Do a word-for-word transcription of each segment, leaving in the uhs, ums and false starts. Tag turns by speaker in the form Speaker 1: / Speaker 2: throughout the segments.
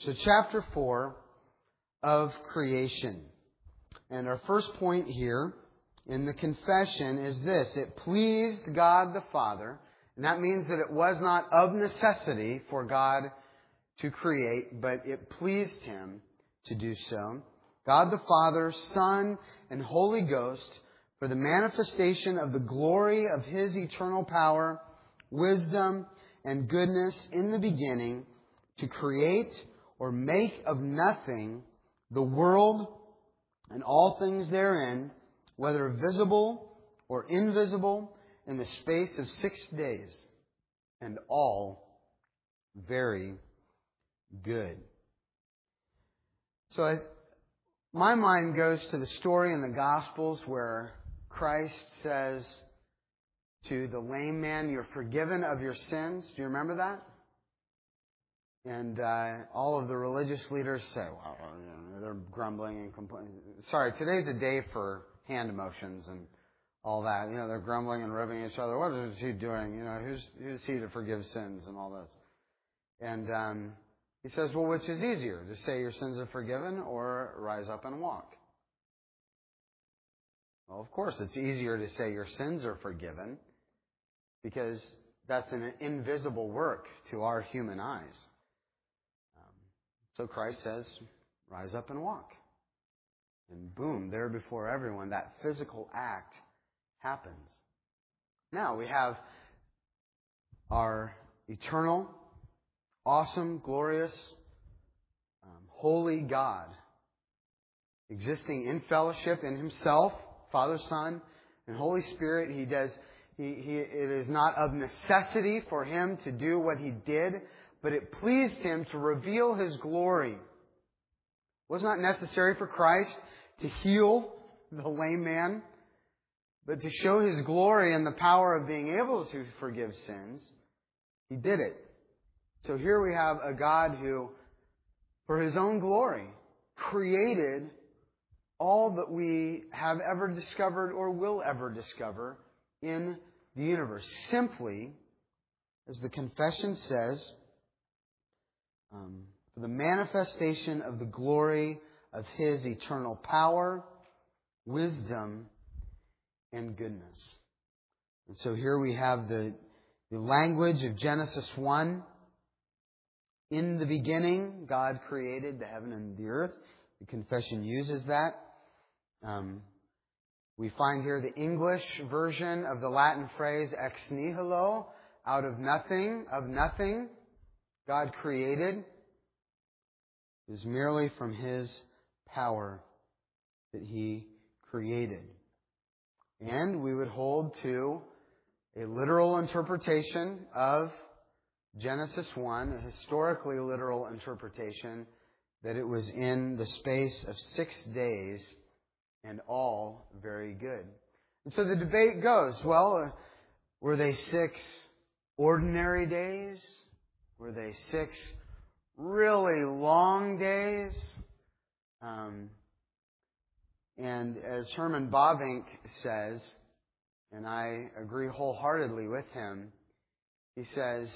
Speaker 1: So chapter four of creation. And our first point here in the confession is this. It pleased God the Father. And that means that it was not of necessity for God to create, but it pleased Him to do so. God the Father, Son, and Holy Ghost, for the manifestation of the glory of His eternal power, wisdom, and goodness in the beginning, to create or make of nothing the world and all things therein, whether visible or invisible, in the space of six days, and all very good. So I, my mind goes to the story in the Gospels where Christ says to the lame man, "You're forgiven of your sins." Do you remember that? And uh, all of the religious leaders say, well, you know, they're grumbling and complaining. Sorry, today's a day for hand emotions and all that. You know, they're grumbling and ribbing each other. What is he doing? You know, who's, who's he to forgive sins and all this? And um, he says, well, which is easier, to say your sins are forgiven or rise up and walk? Well, of course, it's easier to say your sins are forgiven because that's an invisible work to our human eyes. So Christ says, rise up and walk. And boom, there before everyone, that physical act happens. Now we have our eternal, awesome, glorious, um, holy God existing in fellowship in Himself, Father, Son, and Holy Spirit. He does. He, he, it is not of necessity for Him to do what He did, but it pleased Him to reveal His glory. It was not necessary for Christ to heal the lame man, but to show His glory and the power of being able to forgive sins. He did it. So here we have a God who, for His own glory, created all that we have ever discovered or will ever discover in the universe. Simply, as the confession says, Um, for the manifestation of the glory of His eternal power, wisdom, and goodness. And so here we have the, the language of Genesis one. In the beginning, God created the heaven and the earth. The confession uses that. Um, we find here the English version of the Latin phrase ex nihilo, out of nothing, of nothing. God created. It is merely from His power that He created. And we would hold to a literal interpretation of Genesis one, a historically literal interpretation, that it was in the space of six days and all very good. And so the debate goes, well, uh, were they six ordinary days? Were they six really long days? Um, and as Herman Bavinck says, and I agree wholeheartedly with him, he says,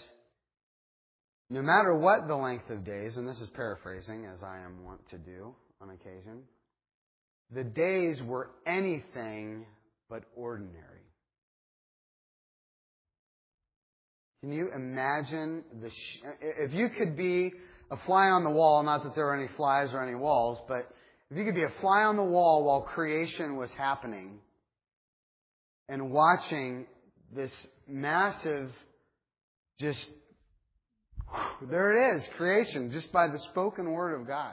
Speaker 1: no matter what the length of days, and this is paraphrasing as I am wont to do on occasion, the days were anything but ordinary. Can you imagine the sh- if you could be a fly on the wall, not that there are any flies or any walls, but if you could be a fly on the wall while creation was happening and watching this massive, just, there it is, creation, just by the spoken word of God.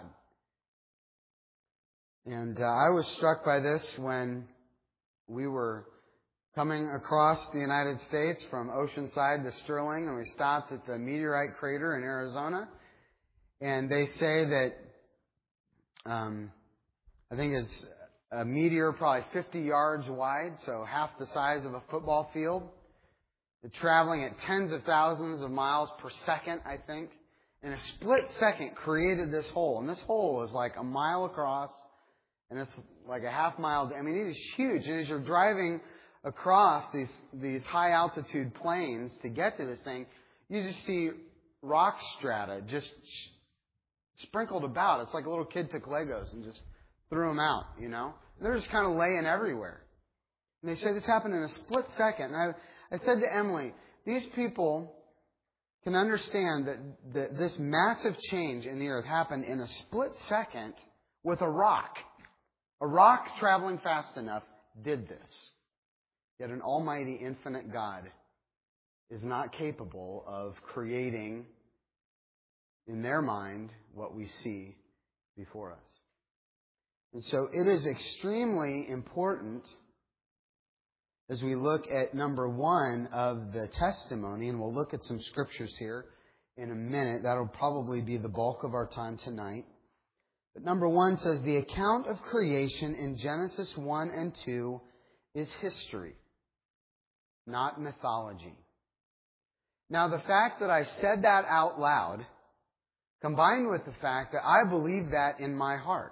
Speaker 1: And uh, I was struck by this when we were coming across the United States from Oceanside to Sterling, and we stopped at the meteorite crater in Arizona. And they say that, um, I think it's a meteor probably fifty yards wide, so half the size of a football field. They're traveling at tens of thousands of miles per second, I think. In a split second created this hole. And this hole is like a mile across, and it's like a half mile. I mean, it is huge. And as you're driving across these these high altitude plains to get to this thing, you just see rock strata just sprinkled about. It's like a little kid took Legos and just threw them out, you know? And they're just kind of laying everywhere. And they say this happened in a split second. And I, I said to Emily, these people can understand that, that this massive change in the earth happened in a split second with a rock. A rock traveling fast enough did this. Yet an almighty, infinite God is not capable of creating in their mind what we see before us. And so it is extremely important as we look at number one of the testimony, and we'll look at some scriptures here in a minute. That'll probably be the bulk of our time tonight. But number one says the account of creation in Genesis one and two is history, not mythology. Now, the fact that I said that out loud, combined with the fact that I believe that in my heart,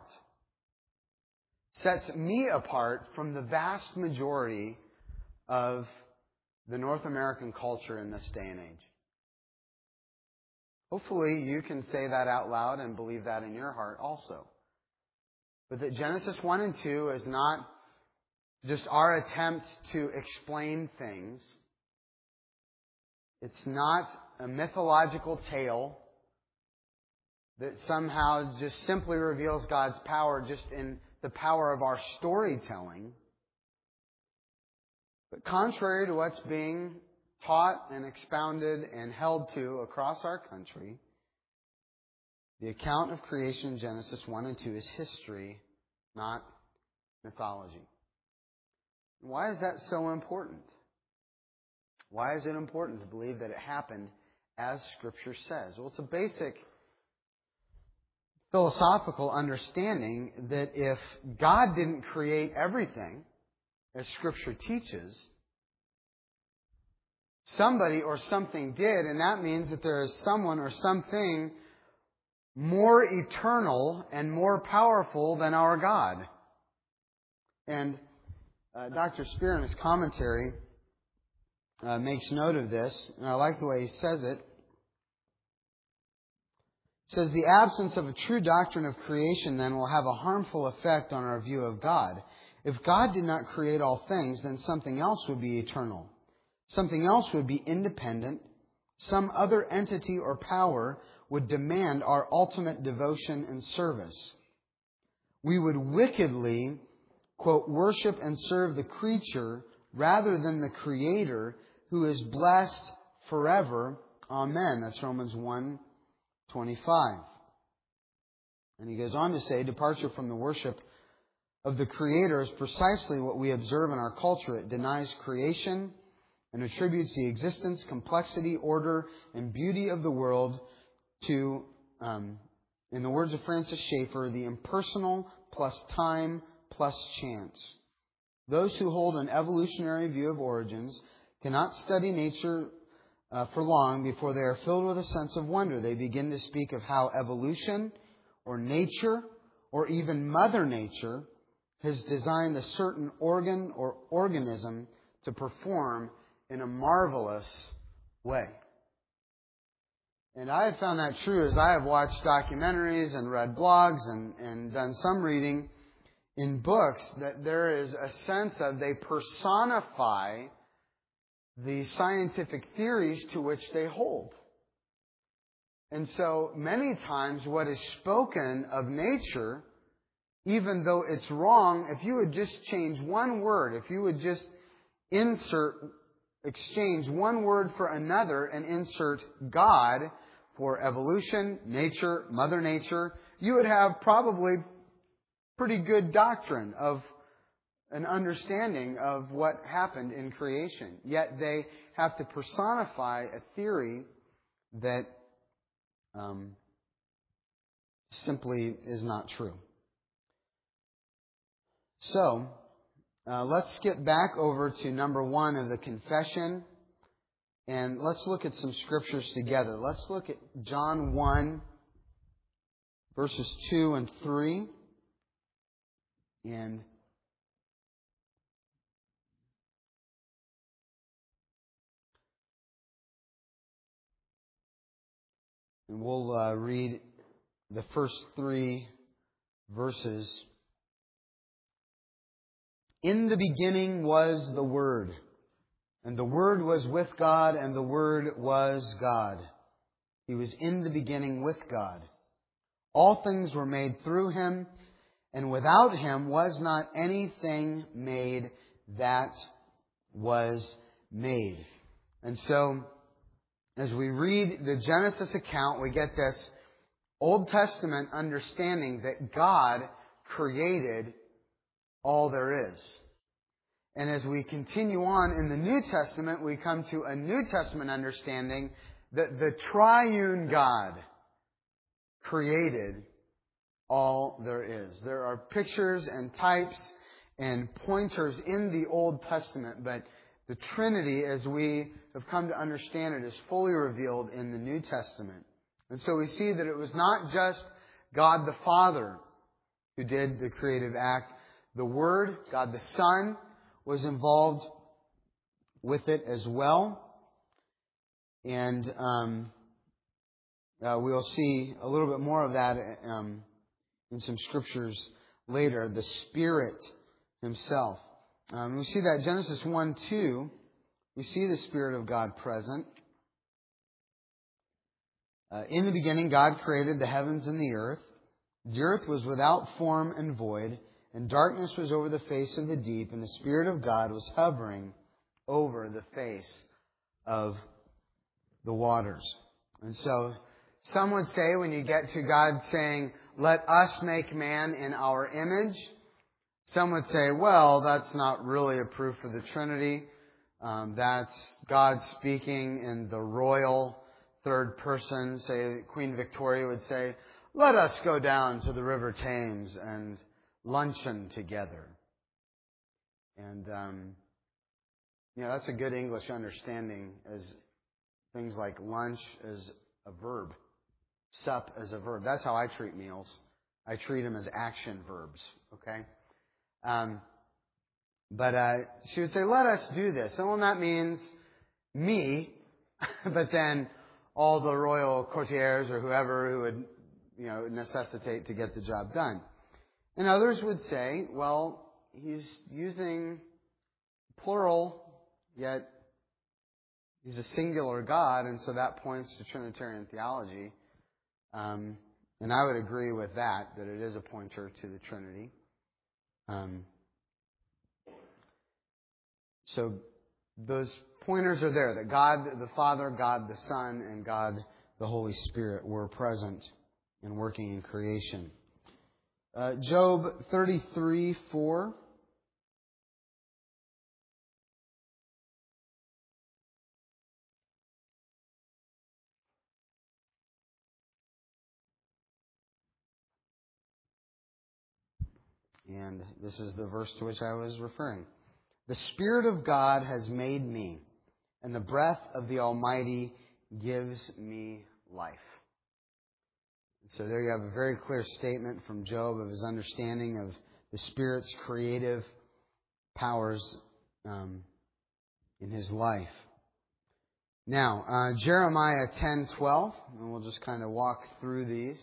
Speaker 1: sets me apart from the vast majority of the North American culture in this day and age. Hopefully you can say that out loud and believe that in your heart also. But that Genesis one and two is not just our attempt to explain things. It's not a mythological tale that somehow just simply reveals God's power just in the power of our storytelling. But contrary to what's being taught and expounded and held to across our country, the account of creation in Genesis one and two is history, not mythology. Why is that so important? Why is it important to believe that it happened as Scripture says? Well, it's a basic philosophical understanding that if God didn't create everything, as Scripture teaches, somebody or something did, and that means that there is someone or something more eternal and more powerful than our God. And uh, Doctor Spear in his commentary uh, makes note of this, and I like the way he says it. He says, the absence of a true doctrine of creation then will have a harmful effect on our view of God. If God did not create all things, then something else would be eternal. Something else would be independent. Some other entity or power would demand our ultimate devotion and service. We would wickedly, quote, worship and serve the creature rather than the Creator who is blessed forever. Amen. That's Romans one twenty-five. And he goes on to say, departure from the worship of the Creator is precisely what we observe in our culture. It denies creation and attributes the existence, complexity, order, and beauty of the world to, um, in the words of Francis Schaeffer, the impersonal plus time plus chance. Those who hold an evolutionary view of origins cannot study nature uh, for long before they are filled with a sense of wonder. They begin to speak of how evolution or nature or even Mother Nature has designed a certain organ or organism to perform in a marvelous way. And I have found that true as I have watched documentaries and read blogs and, and done some reading in books, that there is a sense of they personify the scientific theories to which they hold. And so many times what is spoken of nature, even though it's wrong, if you would just change one word, if you would just insert, exchange one word for another and insert God for evolution, nature, Mother Nature, you would have probably pretty good doctrine of an understanding of what happened in creation. Yet they have to personify a theory that um, simply is not true. So, uh, let's skip back over to number one of the confession, and let's look at some scriptures together. Let's look at John one, verses two and three. And And we'll uh, read the first three verses. In the beginning was the Word, and the Word was with God, and the Word was God. He was in the beginning with God. All things were made through Him, and without Him was not anything made that was made. And so, as we read the Genesis account, we get this Old Testament understanding that God created all there is. And as we continue on in the New Testament, we come to a New Testament understanding that the triune God created all there is. There are pictures and types and pointers in the Old Testament, but the Trinity, as we have come to understand it, is fully revealed in the New Testament. And so we see that it was not just God the Father who did the creative act. The Word, God the Son, was involved with it as well. And um, uh, we'll see a little bit more of that um, in some scriptures later. The Spirit Himself. Um, we see that Genesis one two, we see the Spirit of God present. Uh, in the beginning, God created the heavens and the earth. The earth was without form and void, and darkness was over the face of the deep, and the Spirit of God was hovering over the face of the waters. And so, some would say when you get to God saying, "Let us make man in our image," some would say, well, that's not really a proof of the Trinity. Um, that's God speaking in the royal third person. Say, Queen Victoria would say, "Let us go down to the River Thames and luncheon together." And, um, you know, that's a good English understanding, as things like lunch as a verb, sup as a verb. That's how I treat meals. I treat them as action verbs, okay? Um, but uh, she would say, "Let us do this." And well, that means me, but then all the royal courtiers or whoever who would, you know, necessitate to get the job done. And others would say, well, he's using plural, yet he's a singular God, and so that points to Trinitarian theology. Um, and I would agree with that, that it is a pointer to the Trinity. Um, so those pointers are there, that God the Father, God the Son, and God the Holy Spirit were present and working in creation. Uh, Job thirty-three four. And this is the verse to which I was referring. "The Spirit of God has made me, and the breath of the Almighty gives me life." So there you have a very clear statement from Job of his understanding of the Spirit's creative powers um, in his life. Now, uh, Jeremiah ten twelve, and we'll just kind of walk through these.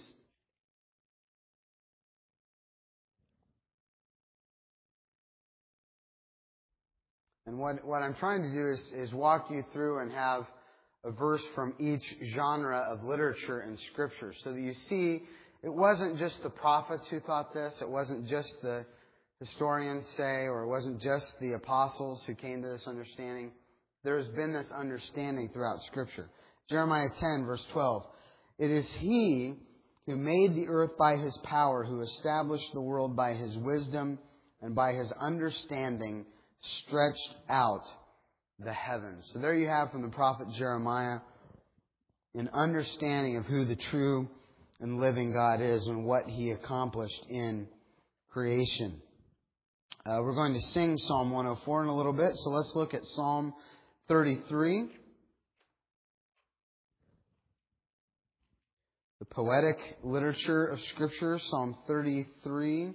Speaker 1: And what, what I'm trying to do is, is walk you through and have a verse from each genre of literature and Scripture, so that you see it wasn't just the prophets who thought this, it wasn't just the historians say, or it wasn't just the apostles who came to this understanding. There's been this understanding throughout Scripture. Jeremiah ten, verse twelve. "It is He who made the earth by His power, who established the world by His wisdom, and by His understanding stretched out the heavens." So there you have from the prophet Jeremiah an understanding of who the true and living God is and what He accomplished in creation. Uh, we're going to sing Psalm one oh four in a little bit, so let's look at Psalm thirty-three. The poetic literature of Scripture, Psalm thirty-three.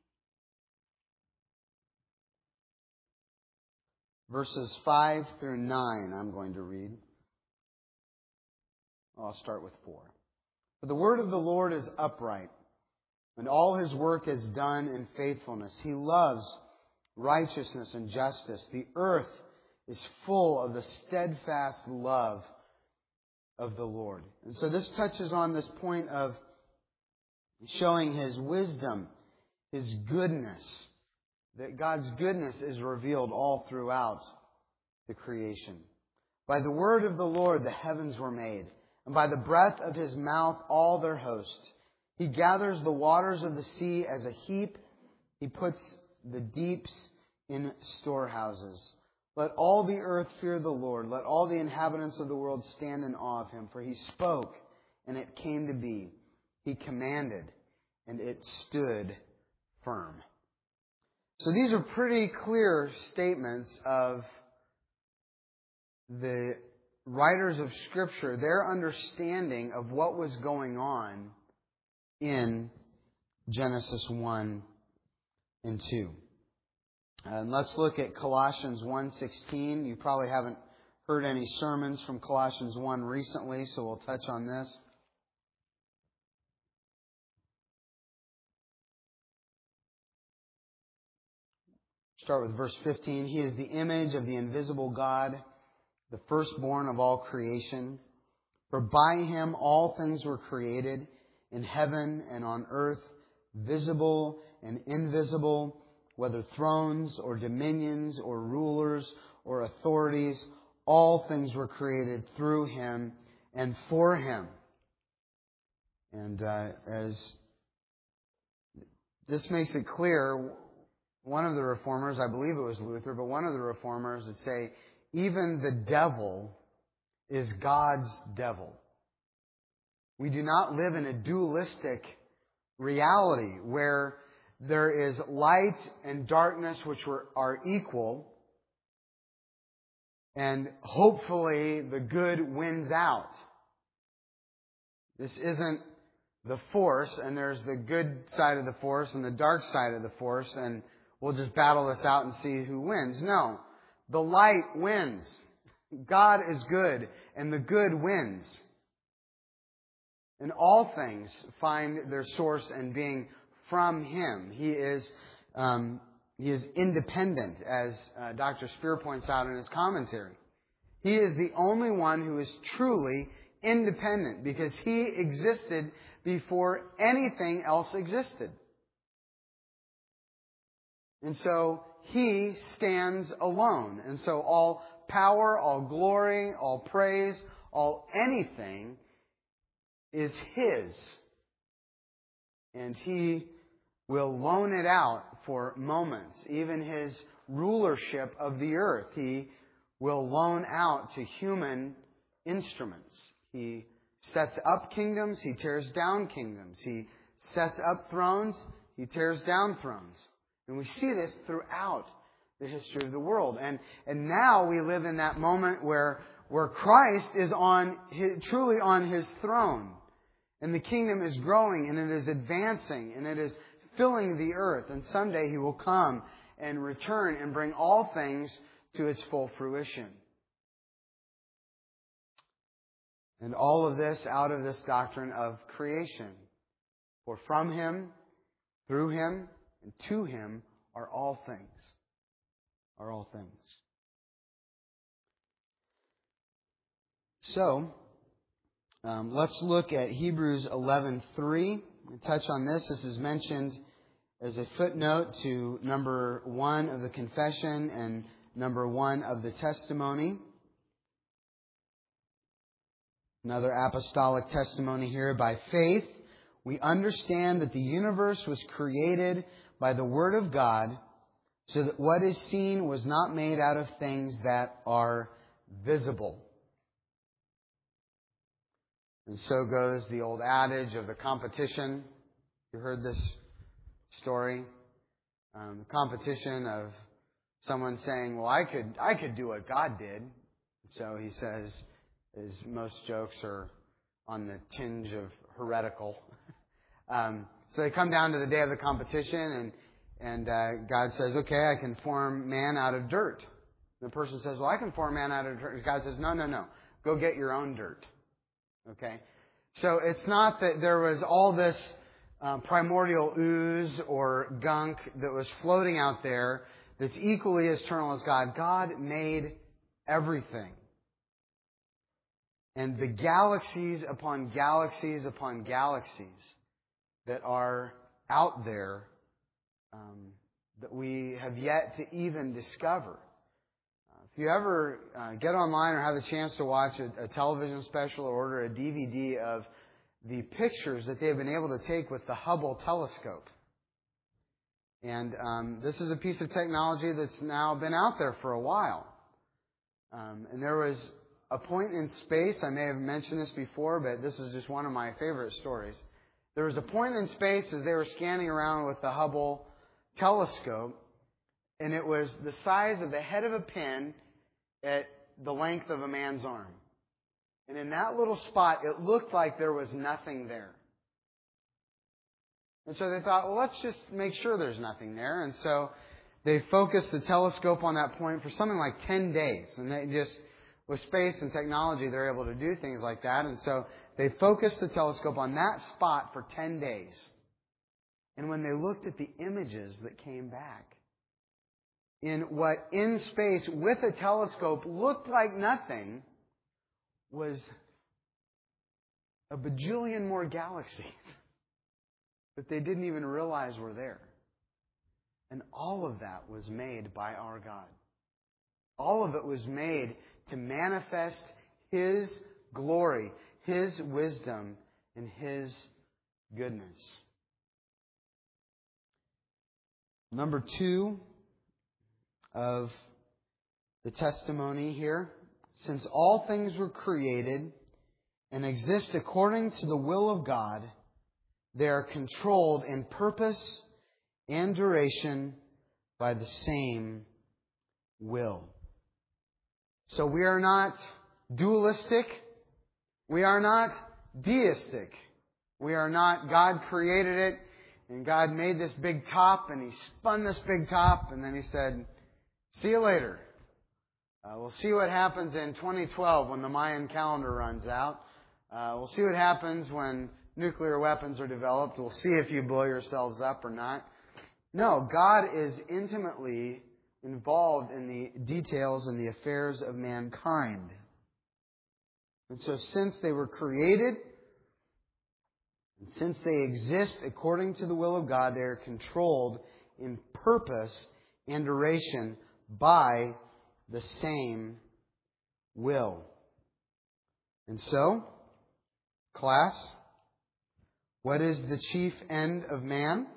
Speaker 1: Verses five through nine, I'm going to read. I'll start with four. For the word of the Lord is upright, and all His work is done in faithfulness. He loves righteousness and justice. The earth is full of the steadfast love of the Lord. And so this touches on this point of showing His wisdom, His goodness, that God's goodness is revealed all throughout the creation. By the word of the Lord the heavens were made, and by the breath of His mouth all their host. He gathers the waters of the sea as a heap. He puts the deeps in storehouses. Let all the earth fear the Lord. Let all the inhabitants of the world stand in awe of Him. For He spoke, and it came to be. He commanded, and it stood firm. So these are pretty clear statements of the writers of Scripture, their understanding of what was going on in Genesis one and two. And let's look at Colossians one sixteen. You probably haven't heard any sermons from Colossians one recently, so we'll touch on this. Start with verse fifteen. He is the image of the invisible God, the firstborn of all creation. For by Him all things were created, in heaven and on earth, visible and invisible, whether thrones or dominions or rulers or authorities, all things were created through Him and for Him. And uh, as this makes it clear, one of the reformers, I believe it was Luther, but one of the reformers would say, even the devil is God's devil. We do not live in a dualistic reality where there is light and darkness which are equal, and hopefully the good wins out. This isn't the force, and there's the good side of the force and the dark side of the force, and we'll just battle this out and see who wins. No, the light wins. God is good, and the good wins. And all things find their source and being from Him. He is um, He is independent, as uh, Doctor Spear points out in his commentary. He is the only one who is truly independent because He existed before anything else existed. And so He stands alone. And so all power, all glory, all praise, all anything is His. And He will loan it out for moments. Even His rulership of the earth, He will loan out to human instruments. He sets up kingdoms, He tears down kingdoms. He sets up thrones, He tears down thrones. And we see this throughout the history of the world. And and now we live in that moment where, where Christ is on his, truly on His throne. And the kingdom is growing and it is advancing and it is filling the earth. And someday He will come and return and bring all things to its full fruition. And all of this out of this doctrine of creation. For from Him, through Him, and to Him are all things. Are all things. So, um, let's look at Hebrews eleven three. We'll touch on this. This is mentioned as a footnote to number one of the confession and number one of the testimony. Another apostolic testimony here. By faith, we understand that the universe was created by the Word of God, so that what is seen was not made out of things that are visible. And so goes the old adage of the competition. You heard this story? Um, the competition of someone saying, well, I could, I could do what God did. So he says, as most jokes are on the tinge of heretical. Um, so they come down to the day of the competition, and and uh, God says, okay, I can form man out of dirt. The person says, well, I can form man out of dirt. God says, no, no, no. Go get your own dirt. Okay? So it's not that there was all this uh, primordial ooze or gunk that was floating out there that's equally as eternal as God. God made everything. And the galaxies upon galaxies upon galaxies that are out there um, that we have yet to even discover. Uh, if you ever uh, get online or have the chance to watch a, a television special or order a D V D of the pictures that they've been able to take with the Hubble telescope. And um, this is a piece of technology that's now been out there for a while. Um, and there was a point in space, I may have mentioned this before, but this is just one of my favorite stories. There was a point in space as they were scanning around with the Hubble telescope, and it was the size of the head of a pin at the length of a man's arm. And in that little spot, it looked like there was nothing there. And so they thought, well, let's just make sure there's nothing there. And so they focused the telescope on that point for something like ten days. And they just, with space and technology, they're able to do things like that. And so they focused the telescope on that spot for ten days. And when they looked at the images that came back, in what in space with a telescope looked like nothing, was a bajillion more galaxies that they didn't even realize were there. And all of that was made by our God. All of it was made to manifest His glory, His wisdom, and His goodness. Number two of the testimony here. Since all things were created and exist according to the will of God, they are controlled in purpose and duration by the same will. So we are not dualistic. We are not deistic. We are not God created it and God made this big top and He spun this big top and then He said, see you later. Uh, we'll see what happens in twenty twelve when the Mayan calendar runs out. Uh, we'll see what happens when nuclear weapons are developed. We'll see if you blow yourselves up or not. No, God is intimately involved in the details and the affairs of mankind. And so since they were created, and since they exist according to the will of God, they are controlled in purpose and duration by the same will. And so, class, what is the chief end of man?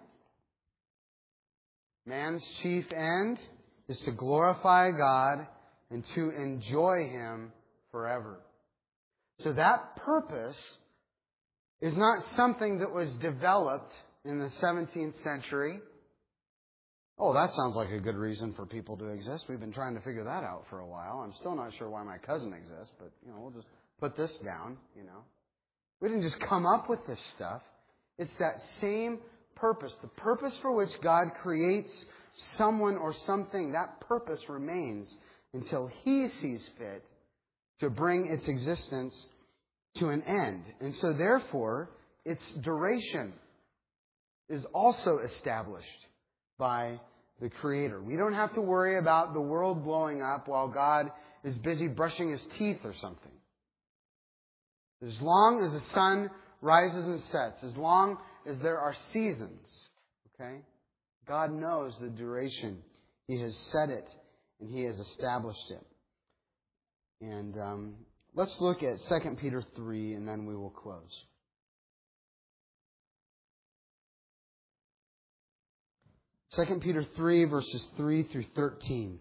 Speaker 1: Man's chief end is to glorify God and to enjoy Him forever. So that purpose is not something that was developed in the seventeenth century. Oh, that sounds like a good reason for people to exist. We've been trying to figure that out for a while. I'm still not sure why my cousin exists, but, you know, we'll just put this down, you know. We didn't just come up with this stuff. It's that same purpose. The purpose for which God creates someone or something, that purpose remains until He sees fit to bring its existence to an end. And so, therefore, its duration is also established by the Creator. We don't have to worry about the world blowing up while God is busy brushing His teeth or something. As long as the sun rises and sets, as long as there are seasons, okay, God knows the duration. He has set it and He has established it. And um, let's look at Second Peter three and then we will close. Second Peter three, verses three through thirteen.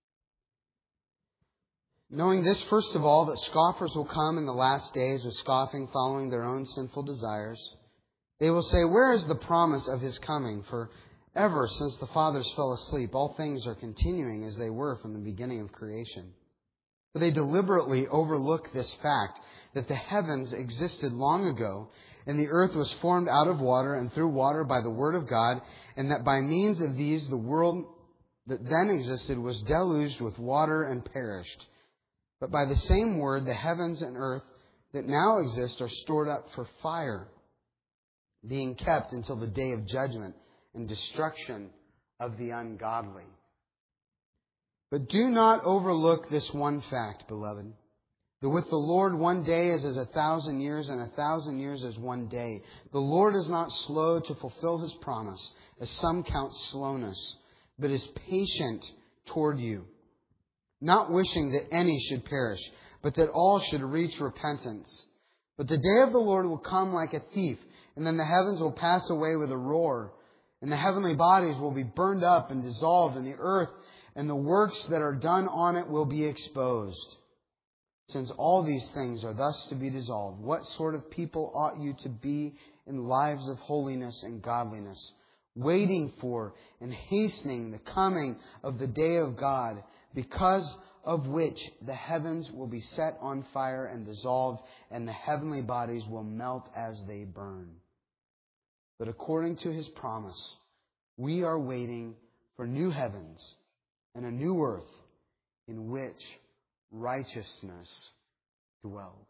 Speaker 1: Knowing this, first of all, that scoffers will come in the last days with scoffing, following their own sinful desires. They will say, where is the promise of His coming? For ever since the fathers fell asleep, all things are continuing as they were from the beginning of creation. But they deliberately overlook this fact, that the heavens existed long ago, and the earth was formed out of water and through water by the word of God, and that by means of these the world that then existed was deluged with water and perished. But by the same word the heavens and earth that now exist are stored up for fire, being kept until the day of judgment and destruction of the ungodly. But do not overlook this one fact, beloved, that with the Lord one day is as a thousand years, and a thousand years as one day. The Lord is not slow to fulfill His promise, as some count slowness, but is patient toward you, not wishing that any should perish, but that all should reach repentance. But the day of the Lord will come like a thief, and then the heavens will pass away with a roar, and the heavenly bodies will be burned up and dissolved, and the earth and the works that are done on it will be exposed. Since all these things are thus to be dissolved, what sort of people ought you to be in lives of holiness and godliness, waiting for and hastening the coming of the day of God, because of which the heavens will be set on fire and dissolved, and the heavenly bodies will melt as they burn. But according to His promise, we are waiting for new heavens and a new earth in which righteousness dwells.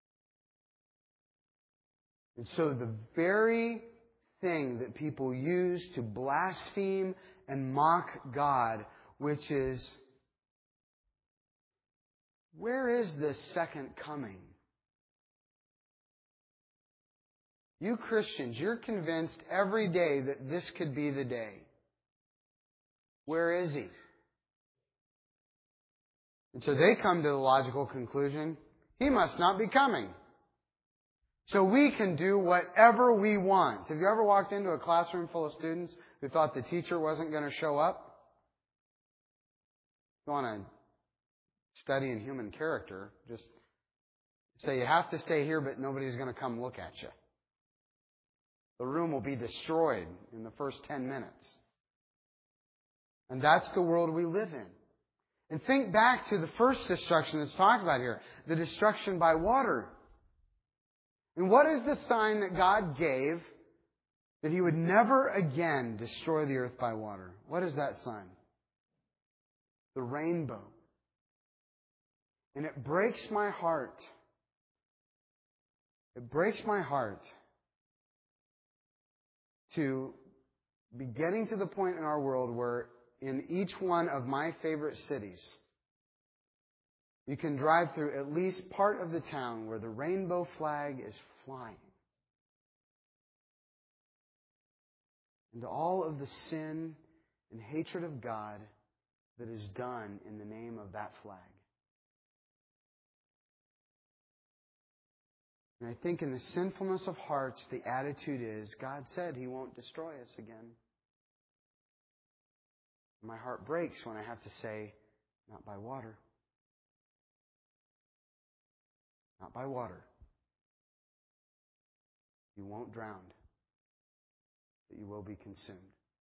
Speaker 1: And so the very thing that people use to blaspheme and mock God, which is, where is this second coming? You Christians, you're convinced every day that this could be the day. Where is He? And so they come to the logical conclusion, He must not be coming. So we can do whatever we want. Have you ever walked into a classroom full of students who thought the teacher wasn't going to show up? If you want to study in human character, just say you have to stay here, but nobody's going to come look at you. The room will be destroyed in the first ten minutes. And that's the world we live in. And think back to the first destruction that's talked about here, the destruction by water. And what is the sign that God gave that He would never again destroy the earth by water? What is that sign? The rainbow. And it breaks my heart. It breaks my heart to be getting to the point in our world where in each one of my favorite cities, you can drive through at least part of the town where the rainbow flag is flying. And all of the sin and hatred of God that is done in the name of that flag. And I think in the sinfulness of hearts, the attitude is, God said He won't destroy us again. My heart breaks when I have to say, not by water. Not by water. You won't drown, but you will be consumed.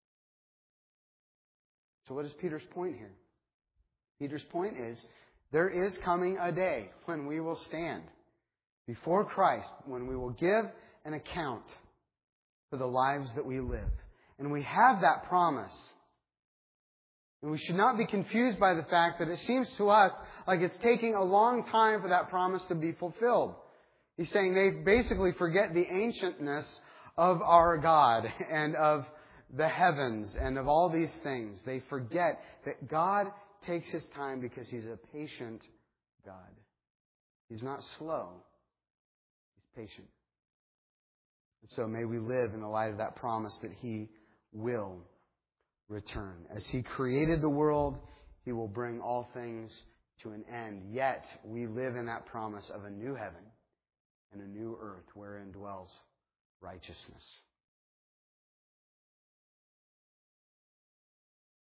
Speaker 1: So what is Peter's point here? Peter's point is, there is coming a day when we will stand before Christ, when we will give an account for the lives that we live. And we have that promise. And we should not be confused by the fact that it seems to us like it's taking a long time for that promise to be fulfilled. He's saying they basically forget the ancientness of our God and of the heavens and of all these things. They forget that God takes His time because He's a patient God. He's not slow. He's patient. And so may we live in the light of that promise that He will return. As He created the world, He will bring all things to an end. Yet we live in that promise of a new heaven and a new earth wherein dwells righteousness.